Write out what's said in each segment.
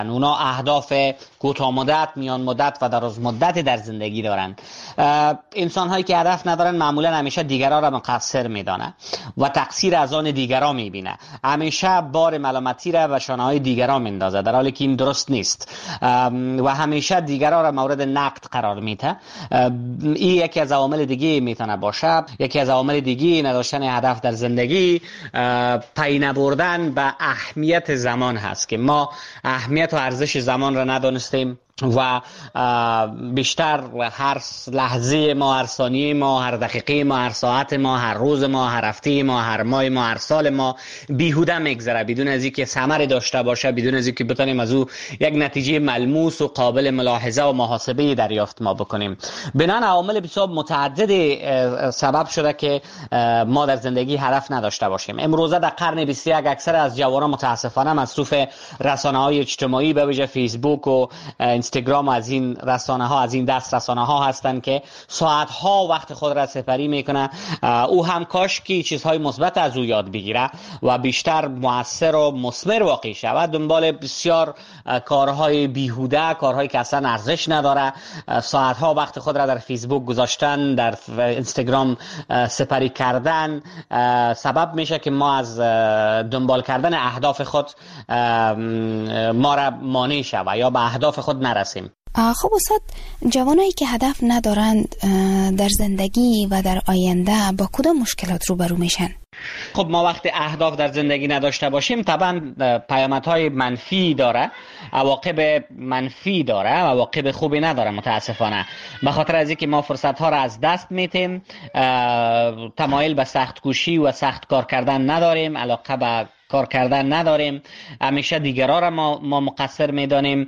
اونا اهداف کوتاه مدت، میان مدت و دراز مدت در زندگی دارند. انسان هایی که هدف ندارن معمولا همیشه دیگران را مقصر میدانه و تقصیر از آن دیگران میبینه، همیشه بار ملامتی را به شانه های دیگران میندازه، در حالی که این درست نیست و همیشه دیگران را مورد نقد قرار میده. این یکی از عوامل دیگه میتونه باشه. یکی از عوامل دیگه نداشتن هدف در زندگی پی نبردن به اهمیت زمان هست که ما اهمیت و ارزش زمان را ندانستیم و بیشتر هر لحظه ما، هر ثانیه ما، هر دقیقه ما، هر ساعت ما، هر روز ما، هر هفته ما، هر ماه ما، هر سال ما بیهوده میگذره بدون از اینکه ثمری داشته باشه، بدون از اینکه بتونیم از او یک نتیجه ملموس و قابل ملاحظه و محاسبه دریافت ما بکنیم. بنابراین عوامل بسیار متعدد سبب شده که ما در زندگی هدف نداشته باشیم. امروزه در قرن 21 اکثر از جوانان متاسفانه مصروف رسانه‌های اجتماعی به ویژه فیسبوک و اینستاگرام از این رسانه ها، از این دست رسانه ها هستند که ساعت ها وقت خود را سپری میکنه. او هم کاش که چیزهای مثبت از او یاد بگیره و بیشتر مؤثر و مثمر واقع شود. دنبال بسیار کارهای بیهوده، کارهایی که اصلا ارزش نداره، ساعت ها وقت خود را در فیسبوک گذاشتن، در اینستاگرام سپری کردن سبب میشه که ما از دنبال کردن اهداف خود ما را مانع شود یا به اهداف خود نرسیم. خب استاد، جوانایی که هدف ندارند در زندگی و در آینده با کدام مشکلات روبرو میشن؟ خب ما وقتی اهداف در زندگی نداشته باشیم طبعا پیامدهای منفی داره، عواقب منفی داره، عواقب خوبی نداره متاسفانه. به خاطر از اینکه ما فرصت ها را از دست میتیم، تمایل به سخت کوشی و سخت کار کردن نداریم، علاقه به کار کردن نداریم، همیشه دیگران را ما مقصر میدانیم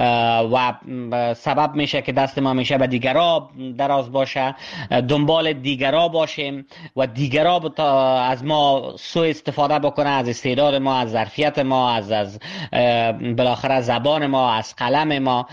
و سبب میشه که دست ما همیشه به دیگران دراز باشه، دنبال دیگران باشیم و دیگران از ما سوء استفاده بکنه، از استعداد ما، از ظرفیت ما، از بالاخره زبان ما، از قلم ما،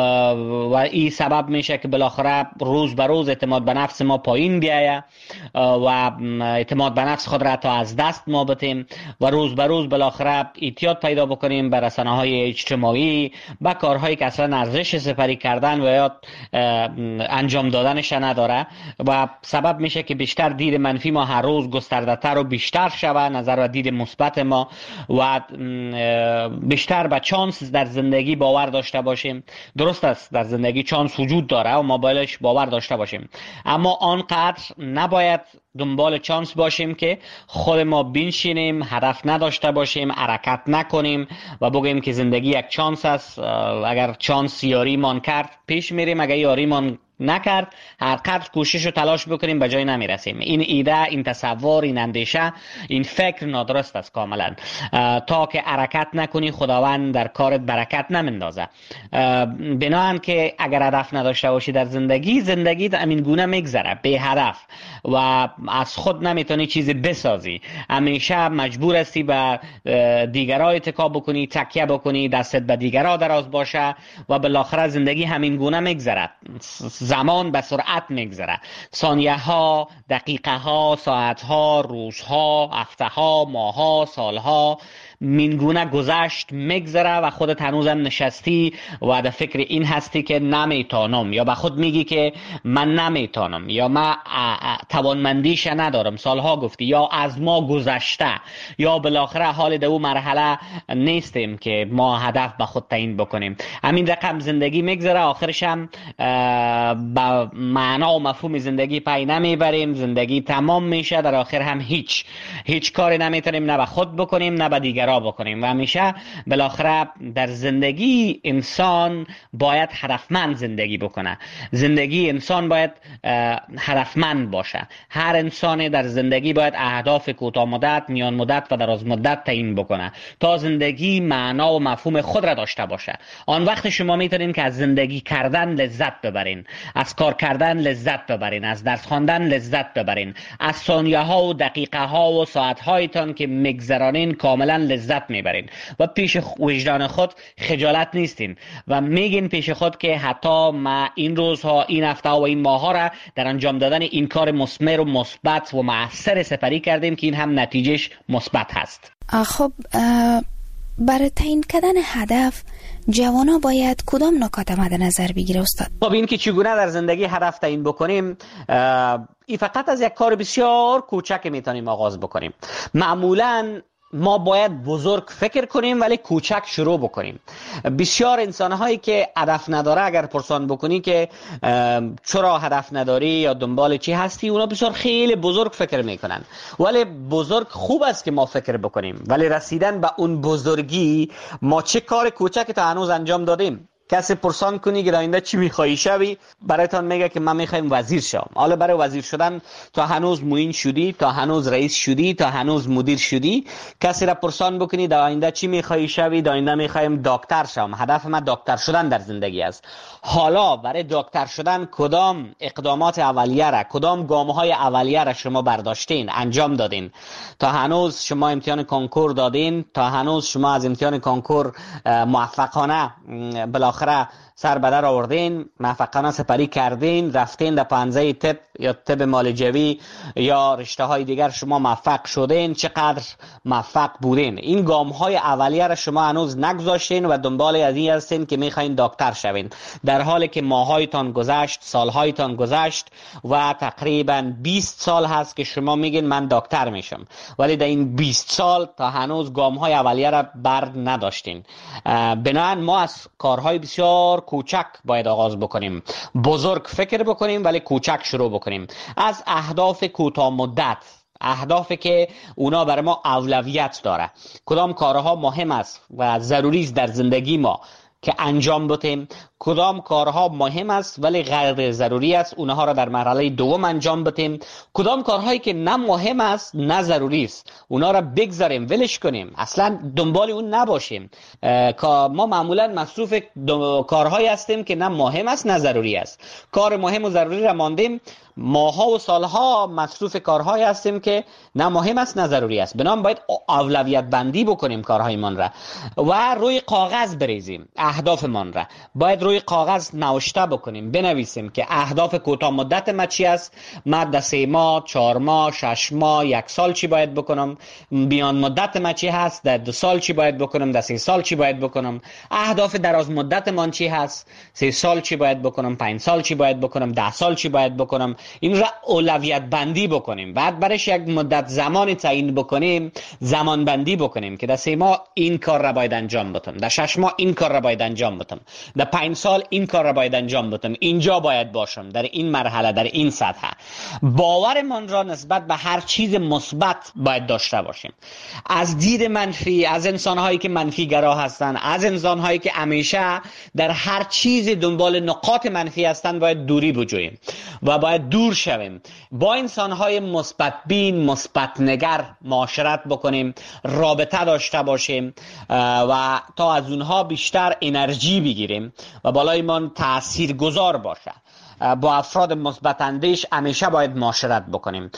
و این سبب میشه که بالاخره روز به روز اعتماد به نفس ما پایین بیایه و اعتماد به نفس خود را تا از دست ما بدیم و روز به روز بالاخره اعتیاد پیدا بکنیم به رسانه‌های اجتماعی، به کارهایی که اصلا ارزش سپری کردن و یا انجام دادنش نداره و سبب میشه که بیشتر دید منفی ما هر روز گسترده‌تر و بیشتر شوه، نظر و دید مثبت ما و بیشتر به چانس در زندگی باور داشته باشیم. درست است در زندگی چانس وجود داره و ما بایدش باور داشته باشیم، اما آنقدر نباید دنبال چانس باشیم که خود ما بنشینیم، هدف نداشته باشیم، حرکت نکنیم و بگیم که زندگی یک چانس است، اگر چانس یاریمان کرد پیش میریم، اگر یاریمان نکرد هر قدر کوشش و تلاش بکنیم به جای نمیرسیم. این ایده، این تصور، این اندیشه، این فکر نادرست است کاملا. تا که حرکت نکنی خداوند در کارت برکت نمیندازه. بنابراین که اگر هدف نداشته باشی در زندگی همین گونه میگذره بی هدف و از خود نمیتونی چیزی بسازی، همیشه مجبور هستی به دیگران اتکا بکنی، تکیه بکنی، دستت به دیگران دراز باشه و بالاخره زندگی همین گونه میگذره. زمان به سرعت میگذره، ثانیه ها، دقیقه ها، ساعت ها، روزها، هفته ها، ماه ها، سال ها مینگونه گذشت میگذره و خودت هنوزم نشستی و در فکر این هستی که نمیتونم، یا به خود میگی که من نمیتونم، یا من توانمندیش ندارم، سالها گفتی، یا از ما گذشته، یا بالاخره حال در اون مرحله نیستیم که ما هدف به خود تعیین بکنیم. همین رقم زندگی میگذره، آخرش هم با معنا و مفهوم زندگی پی نمیبریم، زندگی تمام میشه، در آخر هم هیچ کاری نمیتونیم نه به خود بکنیم نه به دیگران بکنیم و همیشه بالاخره در زندگی انسان باید هدفمند زندگی بکنه. زندگی انسان باید هدفمند باشه. هر انسان در زندگی باید اهداف کوتاه مدت، میان مدت و دراز مدت تعیین بکنه تا زندگی معنا و مفهوم خود را داشته باشه. آن وقت شما میتونین که از زندگی کردن لذت ببرین، از کار کردن لذت ببرین، از درس خواندن لذت ببرین، از ثانیه ها و دقیقه ها و ساعت هایتان که میگذرانین کاملا لذت میبرین و پیش وجدان خود خجالت نیستین و میگین پیش خود که حتی ما این روزها، این هفته و این ماه ها را در انجام دادن این کار مثمر و مثبت و مؤثر سپری کردیم که این هم نتیجهش مثبت هست. خب برای تعیین کردن هدف جوانا باید کدام نکات مد نظر بگیره استاد؟ خب این که چگونه در زندگی هدف تعیین بکنیم، این فقط از یک کار بسیار کوچک میتونیم آغاز بکنیم. معمولاً ما باید بزرگ فکر کنیم ولی کوچک شروع بکنیم. بسیار انسان‌هایی که هدف نداره اگر پرسان بکنی که چرا هدف نداری یا دنبال چی هستی، اونا بسیار خیلی بزرگ فکر میکنن. ولی بزرگ خوب است که ما فکر بکنیم، ولی رسیدن به اون بزرگی ما چه کار کوچک تا هنوز انجام دادیم. کسی پرسان کنی که آینده چی میخوایی شوی، برایتان میگه که من میخوایم وزیر شم. حالا برای وزیر شدن تا هنوز معین شدی، تا هنوز رئیس شدی، تا هنوز مدیر شدی. کسی را پرسان بکنی در آینده چی میخوایی شوی، در آینده میخوایم دکتر شم، هدف من دکتر شدن در زندگی است. حالا برای دکتر شدن کدام اقدامات اولیه را، کدام گام‌های اولیه را شما برداشتین، انجام دادین؟ تا هنوز شما امتحان کنکور دادین، تا هنوز شما از امتحان کنکور موفقانه بالاخره سر به در آوردین، موفقانه سپری کردین، رفتین در پانزه طب یا طب معالجوی یا رشته های دیگر شما موفق شدین، چقدر موفق بودین. این گام های اولیه را شما هنوز نگذاشتین و دنبال از این هستین که میخواین دکتر شوین، در حالی که ماهایتان گذشت، سالهایتان گذشت و تقریبا 20 سال هست که شما میگین من دکتر میشم، ولی در این 20 سال تا هنوز گام های اولیه را بر نداشتین. بنابراین ما از کارهای بسیار کوچک باید آغاز بکنیم، بزرگ فکر بکنیم ولی کوچک شروع بکنیم. از اهداف کوتاه مدت، اهدافی که اونا برای ما اولویت داره، کدام کارها مهم است و ضروری است در زندگی ما که انجام بدیم، کدام کارها مهم است ولی غیر ضروری است اونها را در مرحله دوم انجام بدیم، کدام کارهایی که نه مهم است نه ضروری است اونها را بگذاریم، ولش کنیم، اصلا دنبال اون نباشیم. ما معمولا مصروف کارهایی هستیم که نه مهم است نه ضروری است. کار مهم و ضروری را ماندیم، ماها و سالها مصروف کارهایی هستیم که نه مهم است نه ضروری است. بنابراین باید اولویت بندی بکنیم کارهایمان را و روی کاغذ بریزیم. اهدافمان را باید روی کاغذ نوشته بکنیم، بنویسیم که اهداف کوتاه مدت ما چی است، من در 3 ماه، 4 ماه، 6 ماه، 1 سال چی باید بکنم، میان مدت ما چی هست، در 2 سال چی باید بکنم، در 3 سال چی باید بکنم، اهداف دراز مدت من چی هست، 3 سال چی باید بکنم، 5 سال چی باید بکنم، 10 سال چی باید بکنم. این را اولویت بندی بکنیم. بعد برایش یک مدت زمان تعیین بکنیم، زمان بندی بکنیم که در 3 ماه این کار را باید انجام بدم، در 6 ماه این کار را باید انجام بدم، در 5 سال این کار را باید انجام بدم، اینجا باید باشم، در این مرحله، در این سطح. باورمان را نسبت به هر چیز مثبت باید داشته باشیم. از دید منفی، از انسان‌هایی که منفی گرا هستند، از انسان‌هایی که همیشه در هر چیز دنبال نقاط منفی هستند باید دوری بجوییم و باید دور شویم. با انسان‌های مثبت بین، مثبت نگر معاشرت بکنیم، رابطه داشته باشیم و تا از اونها بیشتر انرژی بگیریم و بالای ما تاثیرگذار باشه. با افراد مثبت اندیش همیشه باید معاشرت بکنیم.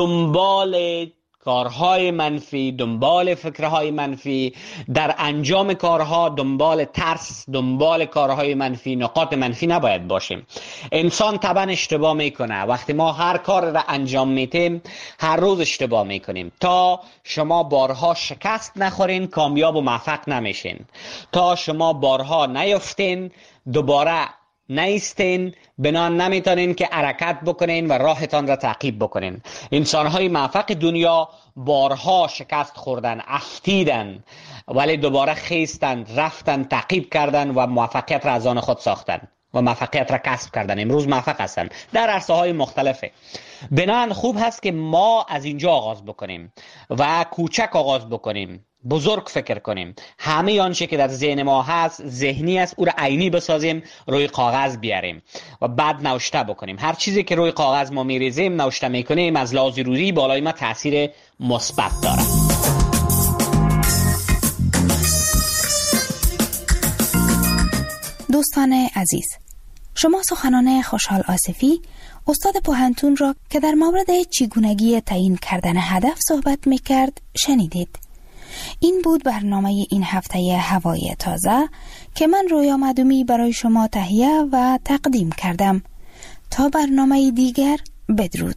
دنبال کارهای منفی، دنبال فکرهای منفی، در انجام کارها دنبال ترس، دنبال کارهای منفی، نقاط منفی نباید باشیم. انسان طبعا اشتباه میکنه. وقتی ما هر کار را انجام میتیم هر روز اشتباه میکنیم. تا شما بارها شکست نخورین کامیاب و موفق نمیشین. تا شما بارها نیفتین دوباره نیستین، بنان نمیتونین که حرکت بکنین و راهتان را تعقیب بکنین. انسانهای موفق دنیا بارها شکست خوردن، افتیدن، ولی دوباره خیستن، رفتن، تعقیب کردن و موفقیت را از آن خود ساختن و موفقیت را کسب کردن. امروز موفق هستن در عرصه‌های مختلفه. بنان خوب هست که ما از اینجا آغاز بکنیم و کوچک آغاز بکنیم، بزرگ فکر کنیم. همه آنچه که در ذهن ما هست، ذهنی است، او را عینی بسازیم، روی کاغذ بیاریم و بعد نوشته بکنیم. هر چیزی که روی کاغذ ما میریزیم، نوشته میکنیم، از لحاظ روحی بالای ما تاثیر مثبت داره. دوستان عزیز، شما سخنان خوشحال آصفی، استاد پوهنتون را که در مورد چگونگی تعیین کردن هدف صحبت میکرد شنیدید. این بود برنامه این هفته هوای تازه که من رویا مدومی برای شما تهیه و تقدیم کردم. تا برنامه دیگر، بدرود.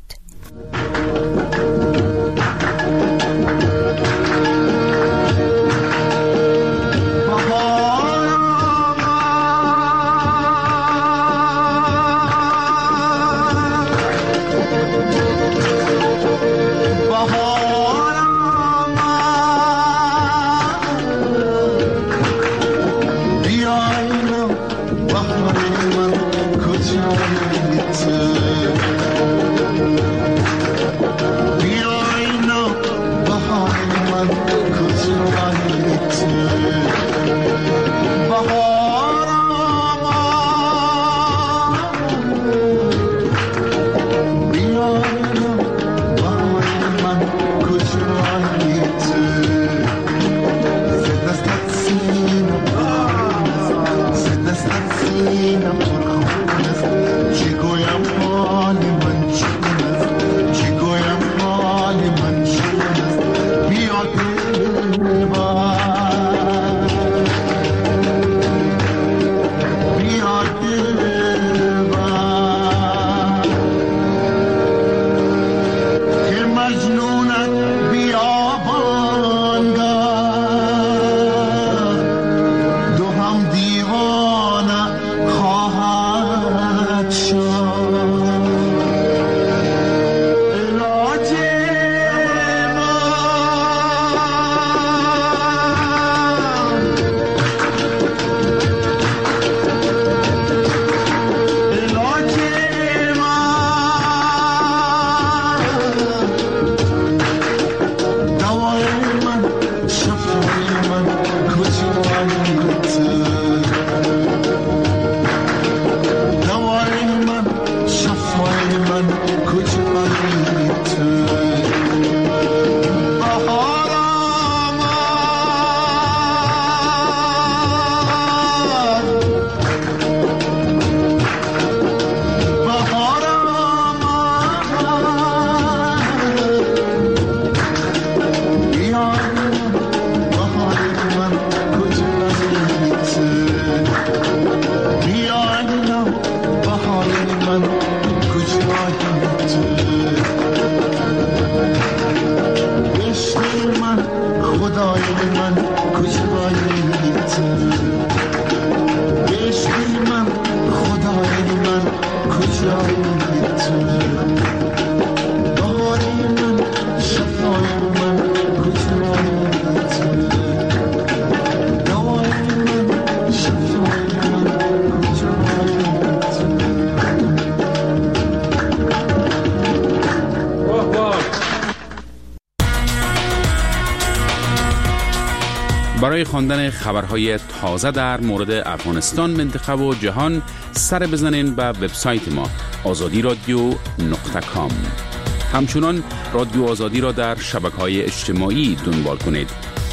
خواندن خبرهای تازه در مورد افغانستان، منطقه و جهان سر بزنین به وبسایت ما azadiradio.com. همچنان رادیو آزادی را در شبکه‌های اجتماعی دنبال کنید.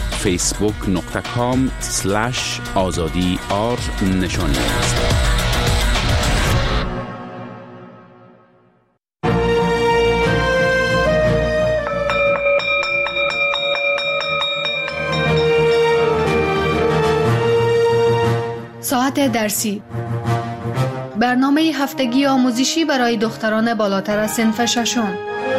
facebook.com/azadi_r نشانی است. ساعت درسی، برنامه هفتگی آموزشی برای دختران بالاتر از صنف ششم.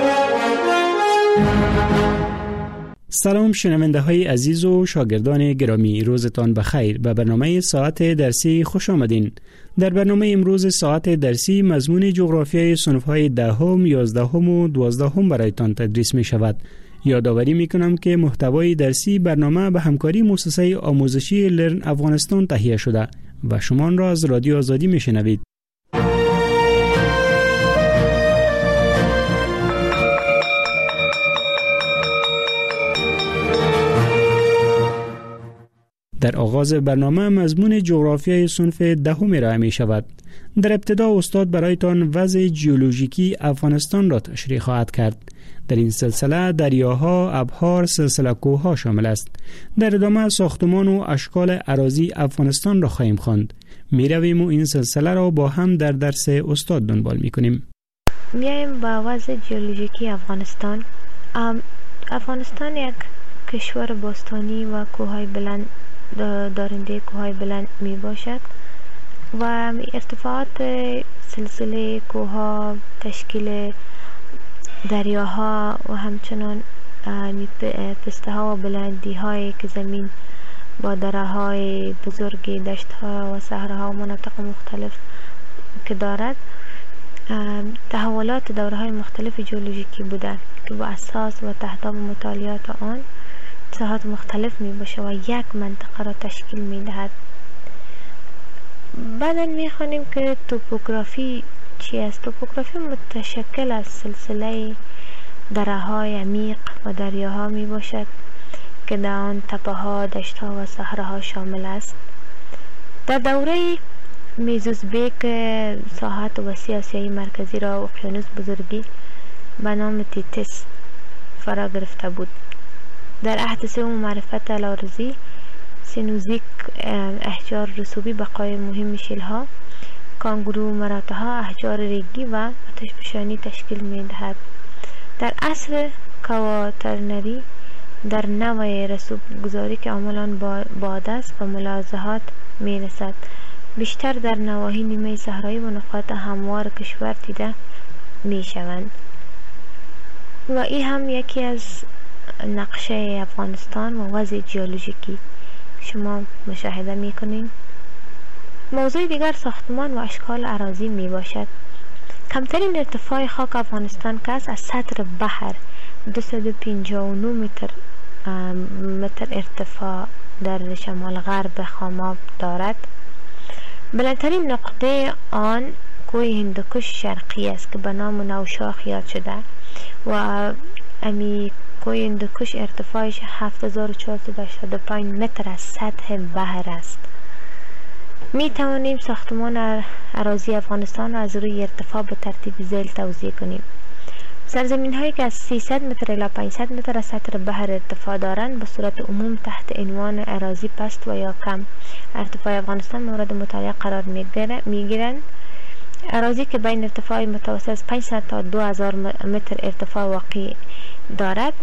سلام شنونده های عزیز و شاگردان گرامی، روزتان بخیر. به برنامه ساعت درسی خوش آمدین. در برنامه امروز ساعت درسی مضمون جغرافیای صنف های 10، 11 و 12 برایتان تدریس می شود. یادآوری می کنم که محتوای درسی برنامه به همکاری مؤسسه آموزشی لرن افغانستان تهیه شده و شما را از رادیو آزادی می شنوید. در آغاز برنامه مضمون جغرافیای صنف 10 ارائه می شود. در ابتدا استاد برایتان وضع ژئولوژیکی افغانستان را تشریح خواهد کرد. در این سلسله دریاها، ابحار، سلسله کوه‌ها شامل است. در ادامه ساختمان و اشکال اراضی افغانستان را خواهیم خواند. می رویم و این سلسله را با هم در درس استاد دنبال می کنیم. میایم با وضع ژئولوژیکی افغانستان. افغانستان یک کشور باستانی و کوههای بلند دارنده کوههای بلند می باشد و ارتفاعات سلسله کوهها، تشکیل دریاها و همچنان پسته ها و بلندی هایی که زمین با دره های بزرگ، دشت ها و صحراها و مناطق مختلف که دارد، تحولات دوره های مختلف ژئولوژیکی بوده که با اساس و تحتاب مطالعات آن ساحات مختلف می باشه و یک منطقه را تشکیل می دهد. بعدا می خوانیم که توپوگرافی چی است. توپوگرافی متشکل از سلسله دره های عمیق و دریاها می باشد که در آن تپه ها، دشت ها و صحراها شامل است. در دوره میزوزبیک ساحات وسیع آسیای مرکزی را اقیانوس بزرگی به نام تیتس فرا گرفته بود. در عهد سوم معرفت الارضی سینوزیک احجار رسوبی بقای مهم شیلها، کانگرو مراتها، احجار ریگی و آتشفشانی تشکیل می دهد. در عصر کواترنری در نوع رسوب گذاری که عملاً باد است و ملاحظات می رسد، بیشتر در نواحی نیمه صحرایی و نقاط هموار کشور دیده می شوند و این هم یکی از نقشه افغانستان و وضع ژئولوژیکی شما مشاهده می کنید. موضوع دیگر ساختمان و اشکال اراضی می باشد. کمترین ارتفاع خاک افغانستان که از سطح بحر 259 متر ارتفاع در شمال غرب خاماب دارد. بلندترین نقطه آن کوه هندوکش شرقی است که به نام نوشاخ یاد شده و امی کوه هندوکش ارتفاعش 7485 متر از سطح بحر است. می توانیم ساختمان اراضی افغانستان را از روی ارتفاع به ترتیب ذیل توزیع کنیم. سرزمین هایی که از 300 متر الی 500 متر از سطح بحر ارتفاع دارند به صورت عموم تحت عنوان اراضی پست و یا کم ارتفاع افغانستان مورد مطالعه قرار می گیرند. اراضی که بین ارتفاع متوسط از 500 تا 2000 متر ارتفاع واقع دارد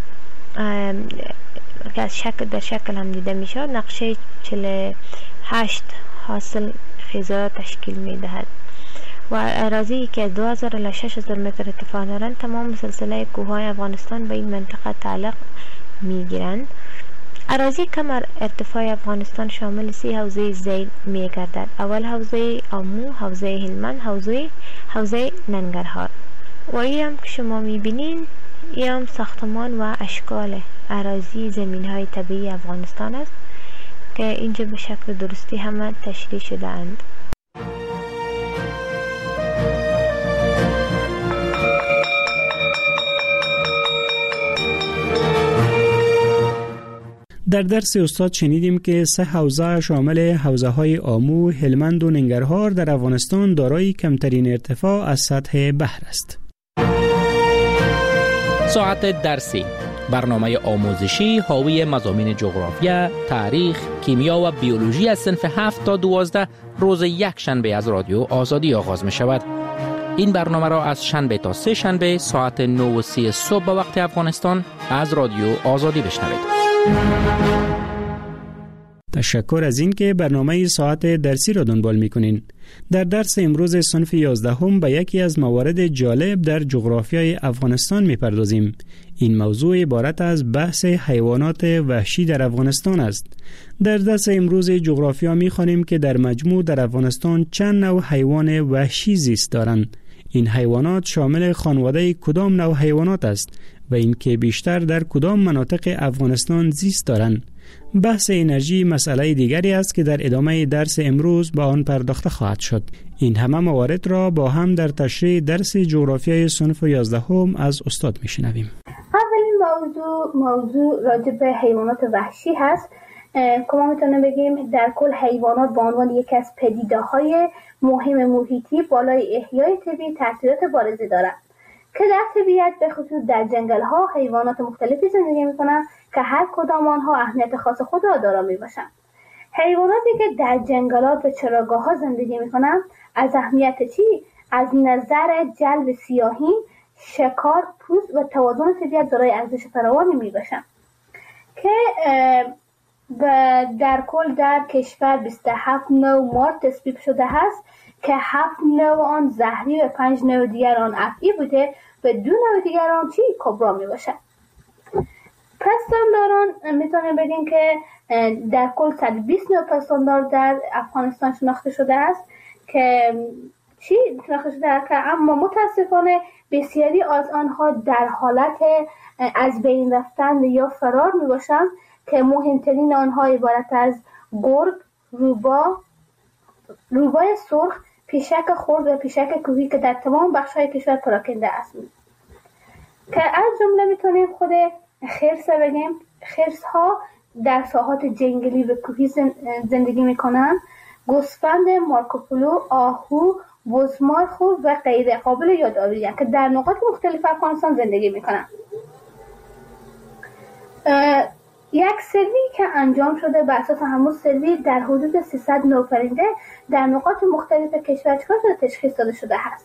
که از در شکل هم دیده می شود، نقشه 48 حاصل خیزا تشکیل می دهد و اراضی که 2000 الی 6000 متر ارتفاع دارند تمام سلسله کوههای افغانستان به این منطقه تعلق می گیرند. اراضی کم ارتفاع افغانستان شامل 3 حوزه ذیل می گردد. اول حوزه آمو، حوزه هلمند، حوزه ننگرهار و این هم که شما می بینید این هم ساختمان و اشکال اراضی زمین های طبیعی افغانستان است که اینجا به شکل درستی همه تشریح شده اند. در درس استاد شنیدیم که 3 حوزه شامل حوزه‌های آمو، هلمند و ننگرهار در افغانستان دارای کمترین ارتفاع از سطح بحر است. ساعت درسی، برنامه آموزشی حاوی مضامین جغرافیا، تاریخ، کیمیا و بیولوژی از صنف 7 تا 12 روز یک شنبه از رادیو آزادی آغاز می شود. این برنامه را از شنبه تا 3 شنبه ساعت 9:30 صبح به وقت افغانستان از رادیو آزادی بشنوید. تشکر از این که برنامه ساعت درسی را دنبال می‌کنین. در درس امروز صنف 11 به یکی از موارد جالب در جغرافیای افغانستان می‌پردازیم. این موضوع عبارت از بحث حیوانات وحشی در افغانستان است. در درس امروز جغرافیا می‌خوانیم که در مجموع در افغانستان چند نوع حیوان وحشی زیست دارند. این حیوانات شامل خانواده کدام نوع حیوانات است و اینکه بیشتر در کدام مناطق افغانستان زیست دارند. بحث انرژی مسئله دیگری است که در ادامه درس امروز با آن پرداخته خواهد شد. این همه موارد را با هم در تشریح درس جغرافیای صنف 11 از استاد میشنویم. اولین موضوع راجع به حیوانات وحشی هست که ما میتونیم بگیم در کل حیوانات به عنوان یکی از پدیده‌های مهم محیطی بالای احیای طبیعی تاثیرات بارزی دارند که در طبیعت به خصوص در جنگل‌ها حیوانات مختلفی زندگی می‌کنند که هر کدام آنها اهمیت خاص خود را دارا میباشند. حیواناتی که در جنگلات و چراگاه‌ها زندگی می‌کنند از اهمیت از نظر جلب سیاحین، شکار، پوست و توازن طبیعت دارای ارزش فراوانی میباشند که در کل در کشور 27 نوع مار تصویب شده است که 7 نوع آن زهری و 5 نوع دیگر آن افعی بوده و 2 نوع دیگر آن کبرا میباشد. پستانداران میتونیم بگیم که در کل 120 نوع پستاندار در افغانستان شناخته شده است که اما متاسفانه بسیاری از آنها در حالت از بین رفتن یا فرار میباشند که مهمترین آنها عبارت از گرگ، روبای سرخ، پیشک خرد و پیشک کوهی که در تمام بخش‌های کشور پراکنده است. که از جمله میتونیم خود خرس بگیم. خرس‌ها در ساحات جنگلی و کوهی زندگی میکنند. گوسفند، مارکوپولو، آهو، بزمارخو و غیره قابل یادآوری که در نقاط مختلف افغانستان زندگی میکنند. یک سروی که انجام شده بر اساس همون سروی در حدود 300 نوع پرنده در نقاط مختلف کشور تشخیص داده شده است.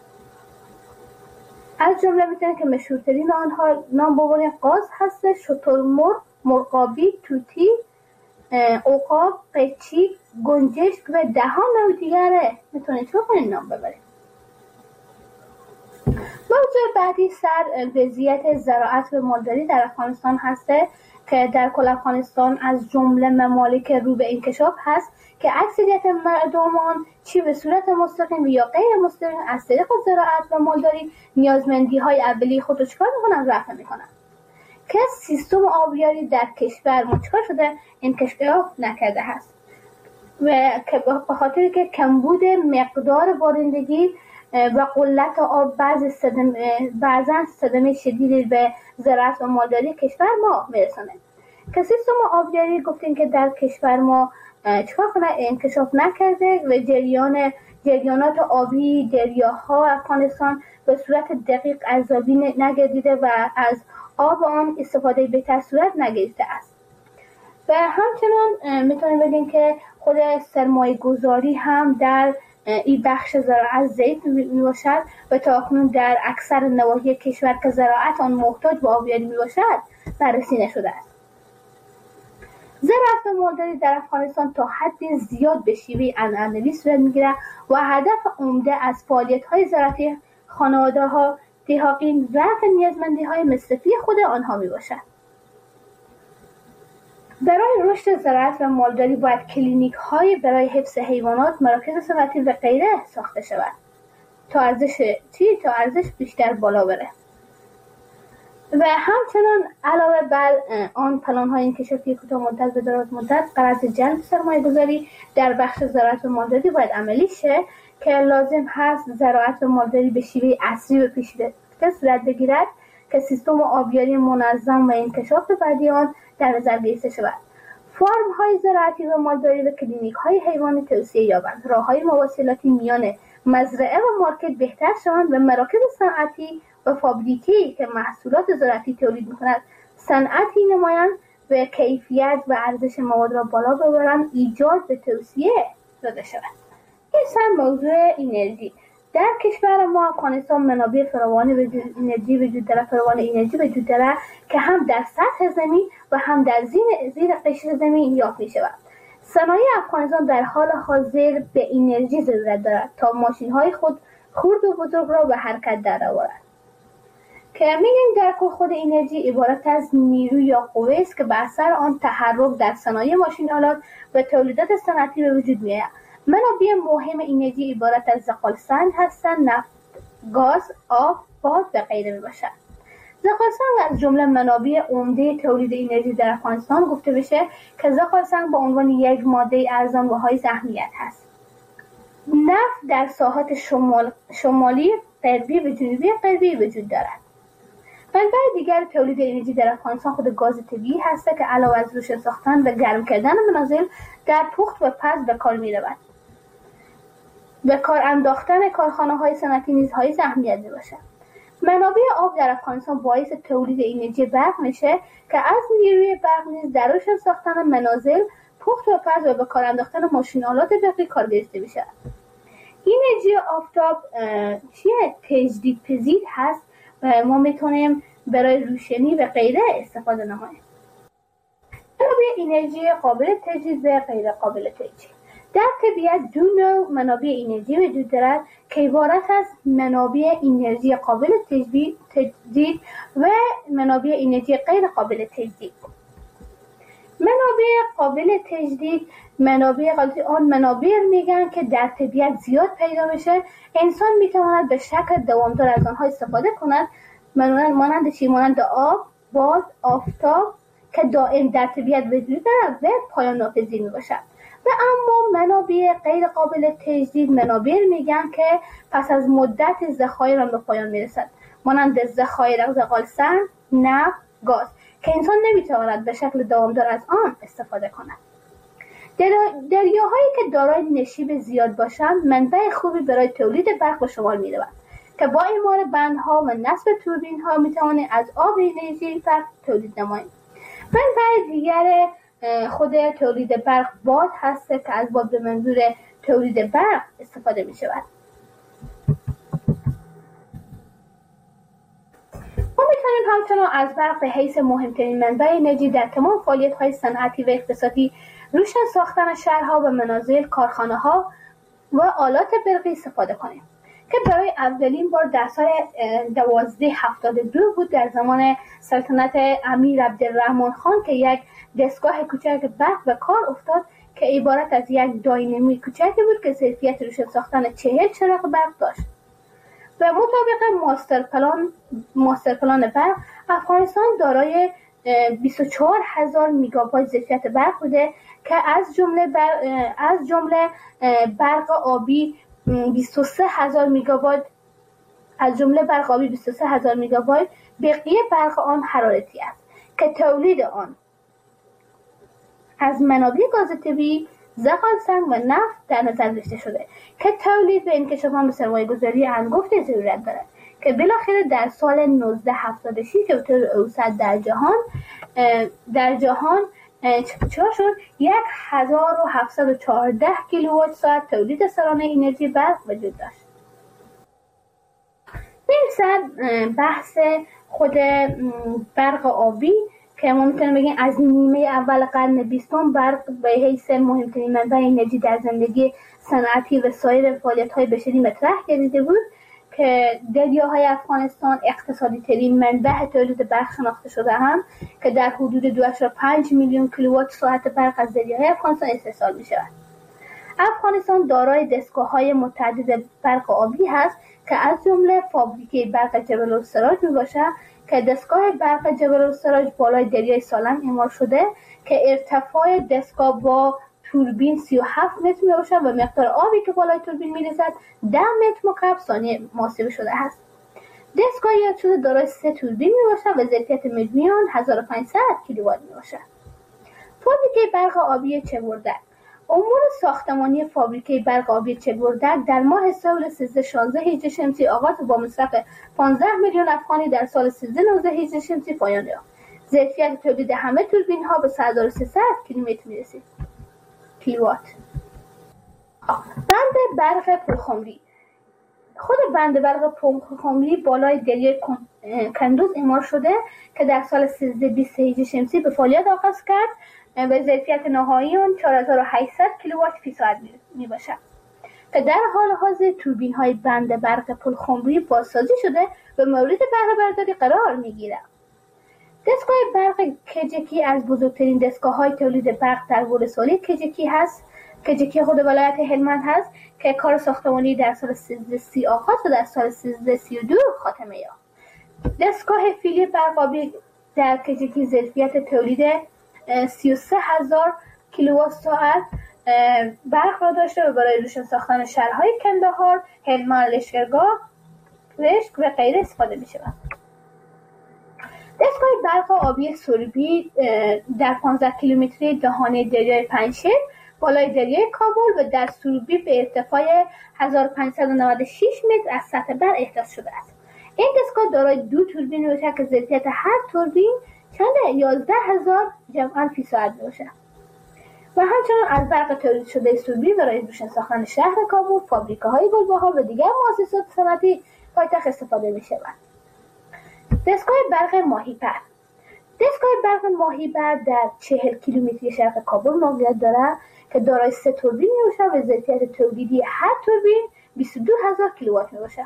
از جمله میتونیم که مشهورترین آنها نام ببریم قاز هست، شترمرغ، مرغابی، توتی، عقاب، قیچی، گنجشک و 10 نوع دیگره میتونیم چون نام ببریم. موضوع بعدی سر وضعیت زراعت و مالداری در افغانستان هسته که در کل افغانستان از جمله ممالک رو به انکشاف هست که اکثریت مردم آن چی به صورت مستقیم یا غیر مستقیم از طریق زراعت و مالداری نیازمندی‌های اولیه خود را چکار می‌کنند رفع می‌کنند که سیستم آبیاری در کشور چکار شده انکشاف نکرده است و که به خاطر که کمبود مقدار بارندگی و قلت آب بعضا صدمه شدیدی به زراعت و مالداری کشور ما میرسونه که سیستم آبیاری گفتیم که در کشور ما چکار کنه انکشاف نکرده و جریانات آبی دریاها افغانستان به صورت دقیق ارزیابی نگردیده و از آب آن استفاده بهتر صورت نگرفته است. و همچنان میتونیم بگیم که خود سرمایه گذاری هم در این بخش زراعت ضعیف میباشد و تا اکنون در اکثر نواحی کشور که زراعت آن محتاج به آبیاری میباشد بررسی نشده است. زراعت و مالداری در افغانستان تا حد زیاد به شیوه عنعنوی صورت میگیرد و هدف عمده از فعالیت‌های زراعتی خانواده‌ها دهاقین رفع نیازمندی‌های مصرفی خود آنها میباشد. برای رشد زراعت و مالداری باید کلینیک‌های برای حفظ حیوانات، مراکز صنعتی و غیره ساخته شود تا ارزش بیشتر بالا بره. و همچنان علاوه بر آن پلان‌های انکشافی کوتاه مدت و دراز مدت غرض جلب سرمایه‌گذاری در بخش زراعت و مالداری باید عملی شه که لازم هست زراعت و مالداری به شیوه عصری و پیشرفته صورت بگیرد که سیستم آبیاری منظم و انکشاف بعدی آن در نظر گرفته شود. فارم های زراعتی و مالداری و کلینیک های حیوانی توسعه یابند، راه های مواصلاتی میان مزرعه و مارکت بهتر شوند و مراکز صنعتی و فابریکی که محصولات زراعتی تولید می‌کند صنعتی نمایند و کیفیت و ارزش مواد را بالا ببرند، ایجاد و توسعه داده شود. این سر موضوع انرژی. در کشور ما افغانستان منابع فراوان انرژی وجود دارد که هم در سطح زمین و هم در زیر قشر زمین یافت می‌شود. صنایع افغانستان در حال حاضر به انرژی ضرورت دارد تا ماشین‌های خرد و بزرگ را به حرکت درآورد. که می‌گیم در کل خود انرژی عبارت از نیروی یا قوه است که به اثر آن تحرک در صنایع ماشین آلات و تولیدات صنعتی به وجود می‌آید. منابع مهم انرژی عبارت از زغال‌سنگ هستند، نفت، گاز، آب، باد و غیره میباشد. زغال‌سنگ از جمله منابع عمده تولید انرژی در افغانستان گفته بشه که زغال‌سنگ به عنوان یک ماده ارزان و حائز اهمیت است. نفت در ساحات شمالی غربی و جنوبی غربی وجود دارد. منبع دیگر تولید انرژی در افغانستان خود گاز طبیعی هست که علاوه از روشن ساختن و گرم کردن منازل در پخت و پز به کار می‌رود. به کار انداختن کارخانه‌های صنعتی نیز حائز اهمیت می‌باشد. منابع آب در افغانستان باعث تولید انرژی برق میشه که از نیروی برق نیز در روشن ساختن منازل، پخت و پز و به کار انداختن ماشین‌آلات برقی کار گرفته میشه. انرژی آفتاب تجدیدپذیر هست و ما میتونیم برای روشنی و غیره استفاده نماییم. منابع انرژی قابل تجدید و غیر قابل تجدید. در طبیعت دو نوع منابع انرژی وجود دارد که عبارت از منابع انرژی قابل تجدید و منابع انرژی غیر قابل تجدید. منابع قابل تجدید آن منابع میگن که در طبیعت زیاد پیدا میشه، انسان میتواند به شکل دوامدار از آنها استفاده کند، مانند آب، باد، آفتاب که دائم در طبیعت وجود دارد و پایان ناپذیر میباشد. و اما منابع غیر قابل تجدید منابع میگن که پس از مدت ذخایر آن به پایان میرسد، مانند ذخایر زغال‌سنگ، نفت، گاز که انسان نمیتواند به شکل دوامدار از آن استفاده کند. دریاهایی که دارای نشیب زیاد باشند منبع خوبی برای تولید برق به شمار می‌روند که با اعمار بندها و نصب توربین‌ها میتوانیم از آب انرژی برق تولید نماییم. منبع دیگر خود تولید برق باد هست که از باد به منظور تولید برق استفاده می شود. ما میتونیم همچنان از برق به حیث مهمترین منبع انرژی در تمام فعالیت‌های صنعتی و اقتصادی، روشن ساختن شهرها و منازل، کارخانه‌ها و آلات برقی استفاده کنیم که برای اولین بار در سال 1272 بود در زمان سلطنت امیر عبدالرحمن خان که یک دستگاه کوچک برق به کار افتاد که عبارت از یک داینامی کوچکی بود که ظرفیت روشن ساختن 40 چراغ برق داشت. و مطابق ماستر پلان برق افغانستان دارای 24,000 میگاوات ظرفیت برق بوده که از جمله برق آبی 23,000 میگاوات، بقیه برق آن حرارتی است که تولید آن از منابع گاز طبیعی، زغال‌سنگ و نفت در نظر گرفته شده که تولید و انکشاف آن به سرمایه‌گذاری انگفت ضرورت دارد که بالاخره در سال 1986 به طور اوسط در جهان چقدر شد 1714 کیلووات ساعت تولید سالانه انرژی برق وجود داشت. این بحث خود برق آبی که ما میتونیم بگیم از نیمه اول قرن 20 برق به حیث مهمترین منبع انرژی در زندگی صنعتی و سایر فعالیت‌های بشری مطرح گردیده بود که دریاهای افغانستان اقتصادی ترین منبع تولید برق شناخته شده هم که در حدود 2.5 میلیون کیلووات ساعت برق از دریاهای افغانستان استحصال می شود. افغانستان دارای دستگاه‌های متعدد برق آبی هست که از جمله فابریکه برق جبل السراج می باشد که دستگاه برق جبل السراج بالای دریای سالنگ اعمال شده که ارتفاع دستگاه با توربین 37 متر می باشد و مقدار آبی که بالای توربین می رسد 10 متر مکعب ثانیه محاسبه شده است. دستگاه یاد شده دارای 3 توربین میباشد و ظرفیت مجموعی آن 1500 کیلووات میباشد. فابریکه برق آبی چه‌بردک. امور ساختمانی فابریکه برق آبی چه‌بردک در ماه سال 1316 هجری شمسی آغاز با مصرف 15 میلیون افغانی در سال 1319 هجری شمسی پایان یافت. ظرفیت تولید همه توربین ها به 1300 کیلومتر میرسید. کیلووات. بند برق پلخمری. خود بند برق پلخمری بالای دریای کندوز اعمار شده که در سال 1320 هجری شمسی به فعالیت آغاز کرد و ظرفیت نهایی آن 4800 کیلووات فی ساعت می باشد که در حال حاضر توربین های بند برق پلخمری بازسازی شده و مورد بهره برداری قرار می گیرد. دستگاه برق کجکی از بزرگترین دستگاه های تولید برق در ولسوالی کجکی هست. کجکی خود ولایت هلمند هست که کار ساختمانی در سال 1330 آغاز و در سال 1332 خاتمه یافت. دستگاه فیلی برق آبی در کجکی ظرفیت تولید 33000 کیلووات ساعت برق را داشته و برای روشن ساختن شهرهای کندهار، هلمند، لشکرگاه، رشت و غیره استفاده می شود. دستگاه برق آبی سربی در 15 کیلومتری دهانه دریای پنجشیر بالای دریای کابل و در سربی به ارتفاع 1596 متر از سطح بر احداث شده است. این دستگاه دارای 2 توربین باشد که ظرفیت هر توربین چند 11000 جمعاً فی ساعت باشد و همچنین از برق تولید شده سربی برای روشن ساختن شهر کابل، فابریکه‌های گلبهار و دیگر مؤسسات صنعتی پایتخت استفاده می‌شود. دستگاه برق ماهیپر. دستگاه برق ماهیپر در 40 کیلومتری شرق کابل موقعیت دارد که دارای 3 توربین میباشد و ظرفیت تولیدی هر توربین 22000 کیلووات میباشد.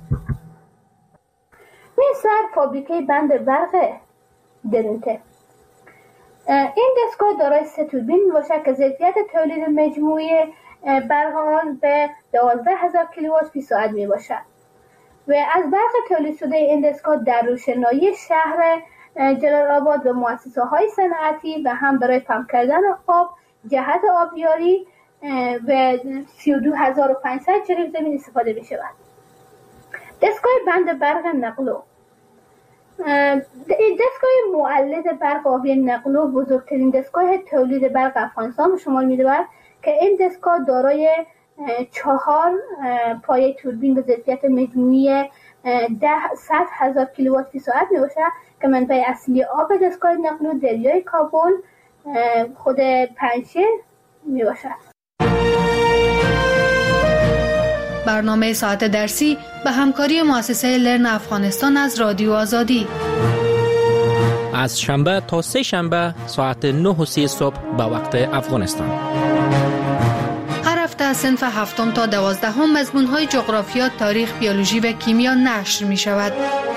مثل فابریکه بند برق درونته. این دستگاه دارای 3 توربین میباشد که ظرفیت تولید مجموعی برق آن به 12000 کیلووات فی ساعت میباشد و از برق تولید شده این دستگاه در روشنایی شهر جلال آباد و مؤسسه‌های صنعتی و هم برای پمپ کردن آب جهت آبیاری و 32500 جریب زمین استفاده می شود. دستگاه بند برق نقلو. دستگاه مولد برق آبی نقلو بزرگترین دستگاه تولید برق افغانستان به شمار می رود که این دستگاه دارای 4 پایه توربین به ظرفیت مجموعی 100,000 کیلووات فی ساعت می باشد که منبع اصلی آب دستگاه نقلو دریای کابل خود پنجشیر می باشد. برنامه ساعت درسی به همکاری مؤسسه لرن افغانستان از رادیو آزادی از شنبه تا سه شنبه ساعت 9:30 صبح به وقت افغانستان. هر هفته از صنف 7 تا 12 مضمون‌های جغرافیا، تاریخ، بیولوژی و کیمیا نشر می شود.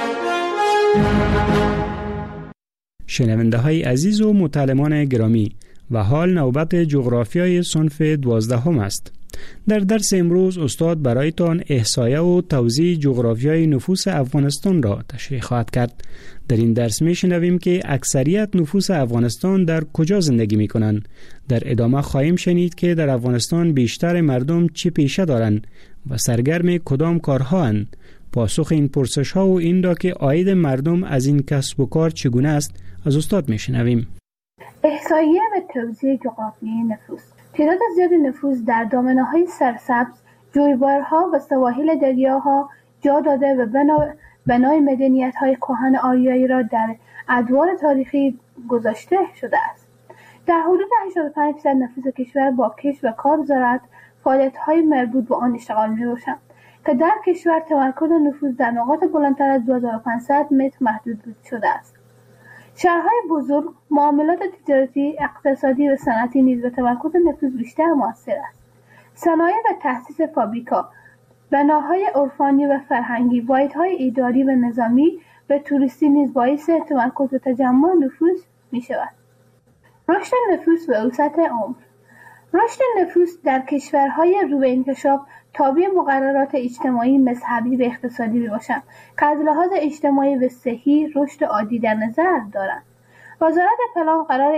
شنونده های عزیز و متعلمان گرامی، و حال نوبت جغرافیای صنف 12 است. در درس امروز استاد برایتان احصایه و توزیع جغرافیای نفوس افغانستان را تشریح خواهد کرد. در این درس می شنویم که اکثریت نفوس افغانستان در کجا زندگی می کنند. در ادامه خواهیم شنید که در افغانستان بیشتر مردم چه پیشه دارند و سرگرم کدام کارها اند. پاسخ این پرسش ها و این را که عاید مردم از این کسب و کار چگونه است از استاد می شنویم. احصایه و توزیع جغرافیای نفوس. تعداد زیاد نفوس در دامنه‌های سرسبز، جویبارها و سواحل دریاها جا داده و بنای مدنیت‌های کهن آریایی را در ادوار تاریخی گذاشته شده است. در حدود 85% نفوس کشور با کشت و کار و زراعت فعالیت‌های مربوط به آن اشتغال می‌باشند که در کشور تمرکز نفوس در نقاط بلندتر از 2500 متر محدود شده است. شهرهای بزرگ، معاملات تجارتی، اقتصادی و صنعتی نیز به تمرکز نفوس بیشتر موثر است. صنایع و تأسیس فابریکا، بناهای عرفانی و فرهنگی، واحدهای اداری و نظامی و توریستی نیز باعث تمرکز و تجمع نفوس می شود. رشد نفوس و اوسط عمر. رشد نفوس در کشورهای رو به انکشاف تابع مقررات اجتماعی، مذهبی و اقتصادی میباشند که از لحاظ اجتماعی و صحی رشد عادی در نظر دارند. وزارت پلان قرار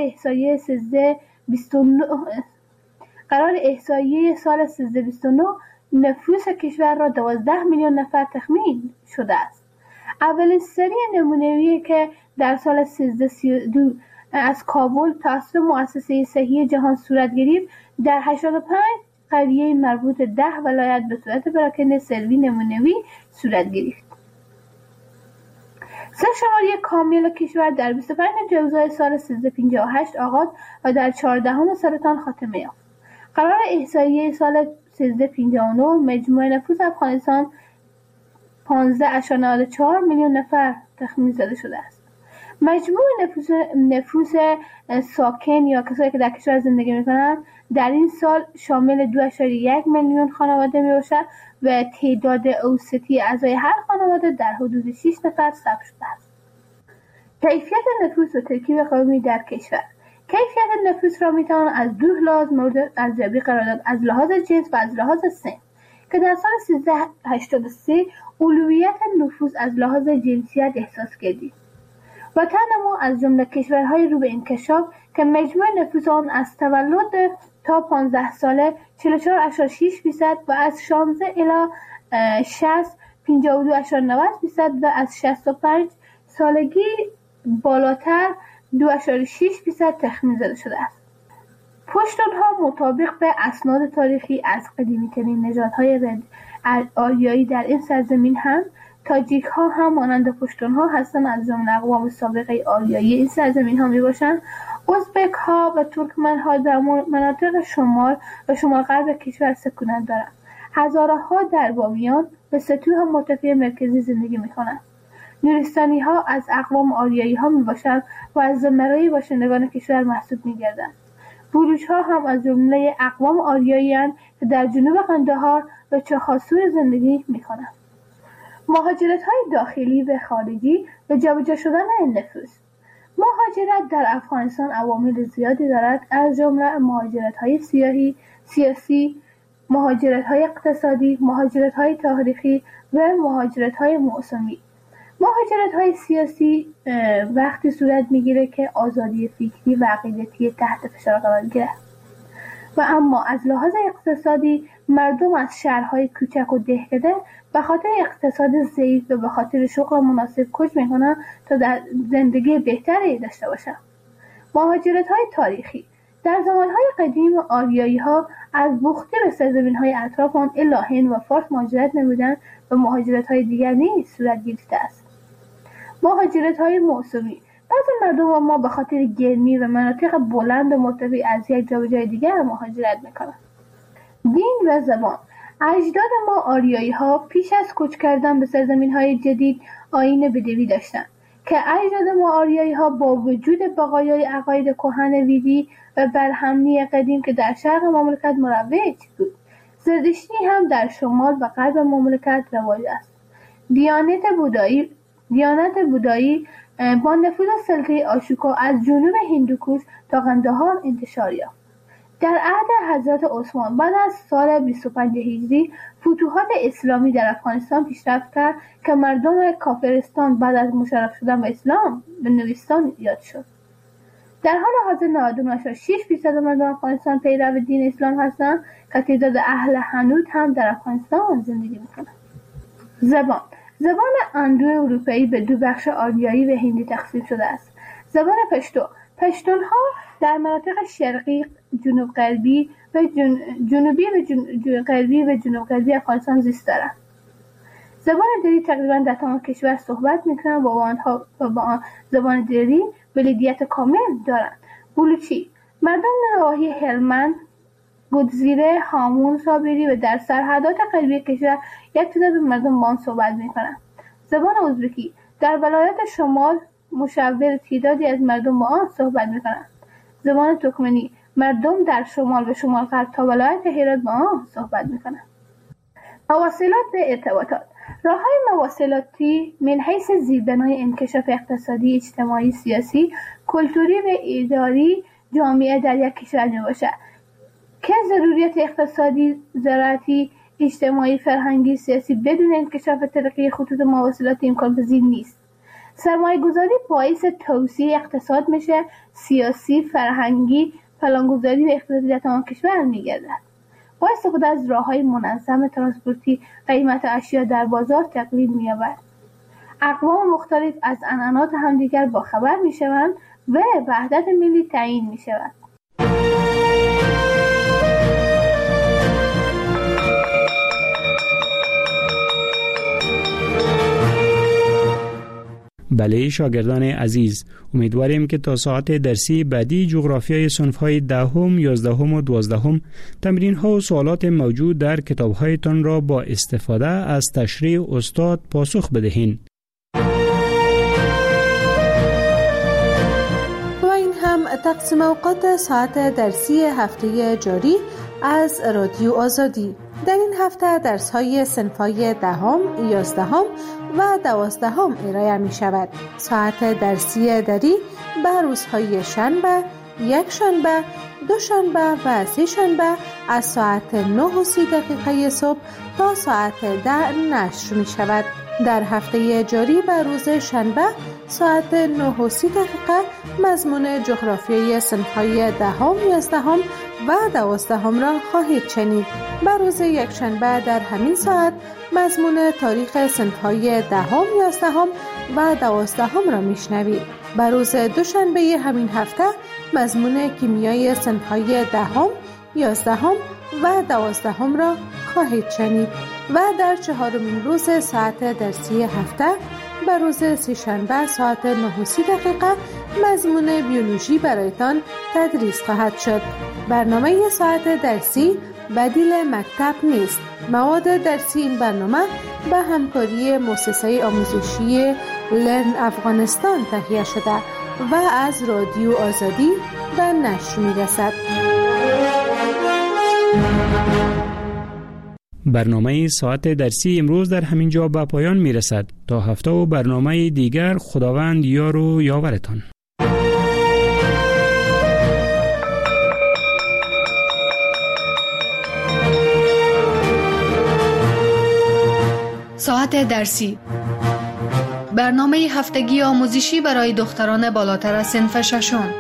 احصایه سال 1329 نفوس کشور را 12 میلیون نفر تخمین شده است. اولین سری نمونه‌ای که در سال 1332 از کابل توسط مؤسسه صحی جهان صورت گرفت، در 85 قریه مربوط 10 ولایت به صورت پراکنده سروی نمونه‌ای صورت گرفت. سرشماری کامل کشور در 25 جوزای سال 1358 آغاز و در 14 سرطان خاتمه یافت. قرار احصایه سال 1359 مجموع نفوس افغانستان 15.4 میلیون نفر تخمین زده شده است. مجموع نفوس ساکن یا کسایی که در کشور زندگی می‌کنند در این سال شامل 2.1 میلیون خانواده میباشد و تعداد اوسطی اعضای هر خانواده در حدود 6 نفر ثبت شده است. کیفیت نفوس و ترکیب قومی در کشور. کیفیت نفوس را میتوان از دو لحاظ مورد ارزیابی قرار داد: از لحاظ جنس و از لحاظ سن، که در سال 1383 اولویت نفوس از لحاظ جنسیت احساس گردید. وطن ما از جمله کشورهای رو به انکشاف که مجموع نفوس آن از تولد تا 15 ساله 44.6% و از 16 الی 60 52.90% و از 65 سالگی بالاتر 2.6% تخمین زده شده است. پشتونها مطابق به اسناد تاریخی از قدیمی‌ترین نژادهای آریایی در این سرزمین هم تاجیک ها هم مانند پشتون ها هستند، از جمله اقوام سابقه آریایی این سرزمین ها می باشند. ازبک ها و ترکمن ها در مناطق شمال و شمال غرب کشور سکونت دارند. هزاره ها در بامیان و سطوح مرتفع مرکزی زندگی می کنند. نورستانی ها از اقوام آریایی ها می باشند و از زمرای باشندگان کشور محسوب می گردند. بلوچ ها هم از جمله اقوام آریایی هستند که در جنوب قندهار و چخاسور زندگی می کنند. مهاجرت‌های داخلی و خارجی و جابجا شدن نفوس. مهاجرت در افغانستان عوامل زیادی دارد، از جمله مهاجرت‌های سیاسی، مهاجرت‌های اقتصادی، مهاجرت‌های تاریخی و مهاجرت‌های موسمی. مهاجرت‌های سیاسی وقتی صورت می‌گیره که آزادی فکری و عقیدتی تحت فشار قرار گیرد. و اما از لحاظ اقتصادی مردم از شهرهای کوچک و دهکده به خاطر اقتصاد ضعیف و به خاطر شغل مناسب کوچ میکنند تا در زندگی بهتری داشته باشند. مهاجرت‌های تاریخی. در زمانهای قدیم آریایی‌ها از بوختی به سرزمین‌های اطراف آن الی هند و فارس مهاجرت نمودند و مهاجرت‌های دیگر نیز صورت گرفته است. مهاجرت‌های موسمی. بعضی مردم ما به خاطر گرمی و مناطق بلند و مرتفع از یک جا به جای دیگر مهاجرت میکنند. دین و زبان. اجداد ما آریایی ها پیش از کوچ کردن به سرزمین های جدید آیین بدوی داشتند که اجداد ما آریایی ها با وجود بقایای عقاید کهن ویدی و برهمنی قدیم که در شرق مملکت مروج بود، زرتشتی هم در شمال و غرب مملکت رواج است. دیانت بودایی با نفوذ سلطه آشوکا از جنوب هندوکوش تا قندهار انتشار یافت. در عهد حضرت عثمان بعد از سال 25 هجری فتوحات اسلامی در افغانستان پیشرفت کرد که مردم کافرستان بعد از مشرف شدن به اسلام به نوستان یاد شد. در حال حاضر 99.6% مردم افغانستان پیرو دین اسلام هستند که تعداد اهل حنوت هم در افغانستان زندگی میکنند. زبان اندو اروپایی به دو بخش آریایی و هندی تقسیم شده است. زبان پشتون‌ها در مناطق شرقی، جنوب غربی و جنوب غربی افغانستان زیست دارند. زبان دری تقریبا در تمام کشور صحبت می‌کنند و با زبان دری بلدیت کامل دارند. بلوچی مردم نواحی هلمند، گودزیره، هامون، صابری و در سرحدات غربی کشور یک تعداد مردم با آن صحبت می‌کنند. زبان ازبکی در ولایت شمال مشاور تعدادی از مردم با آن صحبت می‌کنند. زبان ترکمنی مردم در شمال و شمال غرب تا ولایت هرات با آن صحبت می‌کنند. مواصلات و ارتباطات. راه‌های مواصلاتی من حیث زیربنای انکشاف اقتصادی، اجتماعی، سیاسی، کلتوری و اداری جامعه در یک کشور میباشد که ضروریات اقتصادی، زراعتی، اجتماعی، فرهنگی، سیاسی بدون انکشاف ترقی خطوط مواصلاتی امکان پذیر نیست. سرمایه گذاری باعث توسعه اقتصاد میشه، سیاسی، فرهنگی، پلانگذاری و اقتصادی در تمام کشور میگردد. با استفاده از راه‌های منظم ترانسپورتی قیمت اشیا در بازار تقلیل می‌یابد. اقوام مختلف از عنعنات همدیگر با خبر می شوند و وحدت ملی تعیین می شود. بله شاگردان عزیز، امیدواریم که تا ساعت درسی بعدی جغرافیای صنف‌های 10، 11 و 12 تمرین‌ها و سوالات موجود در کتاب‌هایتان را با استفاده از تشریح استاد پاسخ بدهید. و این هم تقسیم اوقات ساعت درسی هفته جاری از رادیو آزادی. در این هفته درس‌های صنف‌های 10، 11 و 12 ارائه می شود. ساعت درسی دری به روزهای شنبه، یک شنبه، دو شنبه و سه شنبه از ساعت 9:30 صبح تا ساعت 10 نشر می شود. در هفته جاری به روز شنبه ساعت 9:30 مضمون جغرافیای صنف‌های 10، 11 و 12 را خواهید شنید. به روز یک شنبه در همین ساعت مضمون تاریخ صنف‌های 10، 11 و 12 را میشنوید. به روز دوشنبه همین هفته مضمون کیمیای صنف‌های 10، 11 و 12 را خواهید شنید و در چهارمین روز ساعت درسی هفته به روز سه‌شنبه ساعت 9:30 مضمون بیولوژی برایتان تدریس خواهد شد. برنامه ساعت درسی بدیل مکتب نیست. مواد درسی این برنامه به همکاری مؤسسه آموزشی لرن افغانستان تهیه شده و از رادیو آزادی به نشر می‌رسد. برنامه ساعت درسی امروز در همین جا به پایان می‌رسد. تا هفته و برنامه دیگر خداوند یار و یاورتان. ساعت درسی، برنامه هفتگی آموزشی برای دختران بالاتر از صنف ششم.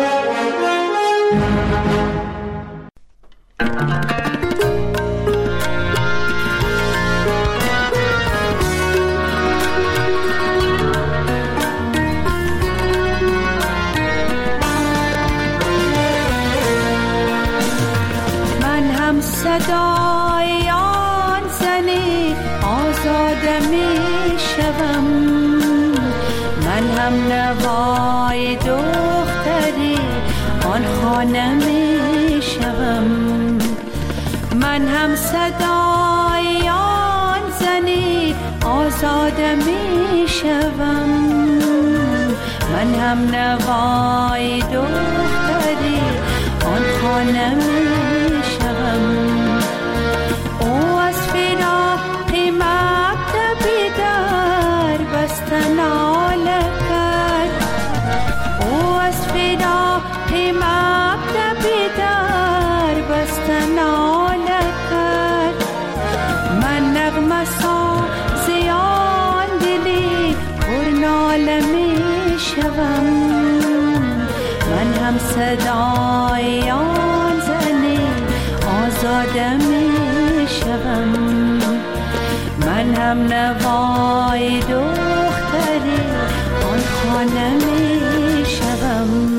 من هم صدای آن زنی آزاده می شوم، من هم نوای دختری آن خانه می شوم، من هم صدای آن زنی آزاده می شوم، من هم نوای دختری آن خانه می شوم. او از فراق مکتبی در بستن ناله کرد، او از فراق مکتبی در بستن ناله کرد، من نغمه ساز آن دلی پر ناله می شوم، من هم صدای آن زنی آزاده می شوم، من هم نوای دختری آن خانه می شوم.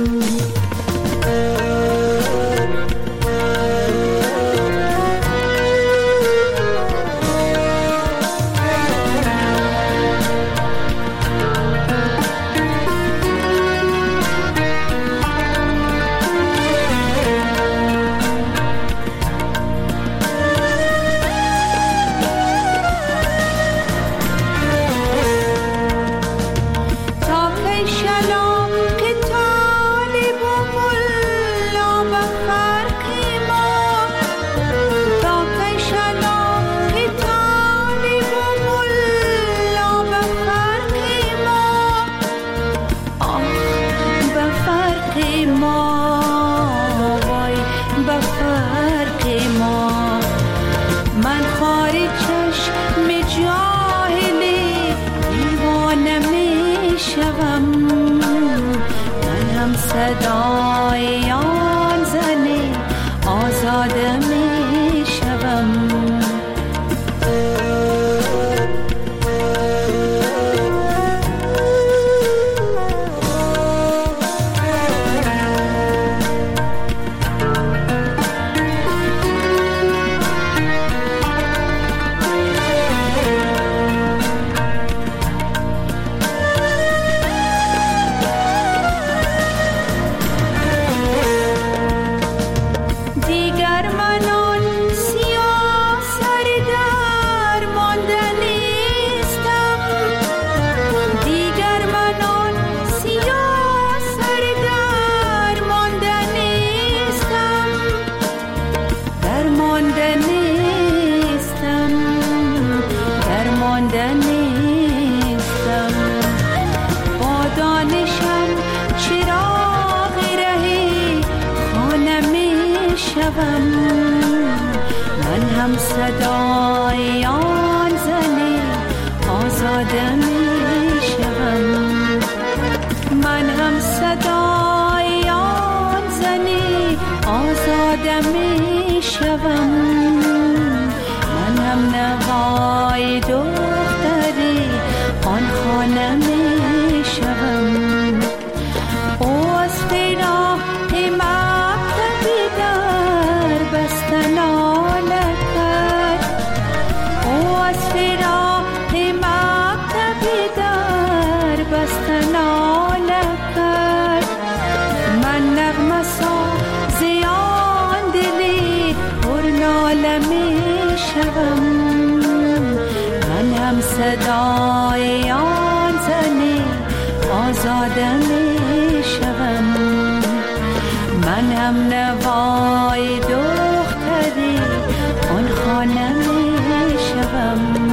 صدای آن زنی آزاده می شوم. نوای دختری آن خانه می شوم. او از فراق مکتبی در بستن آله کرد. او از فراق مکتبی در بستن آله کرد. من نغمه سازی آن دلی پر ناله می شوم. من هم صدای آن زنی آزاده می شوم. من هم نوای دختری آن خانه می شوم.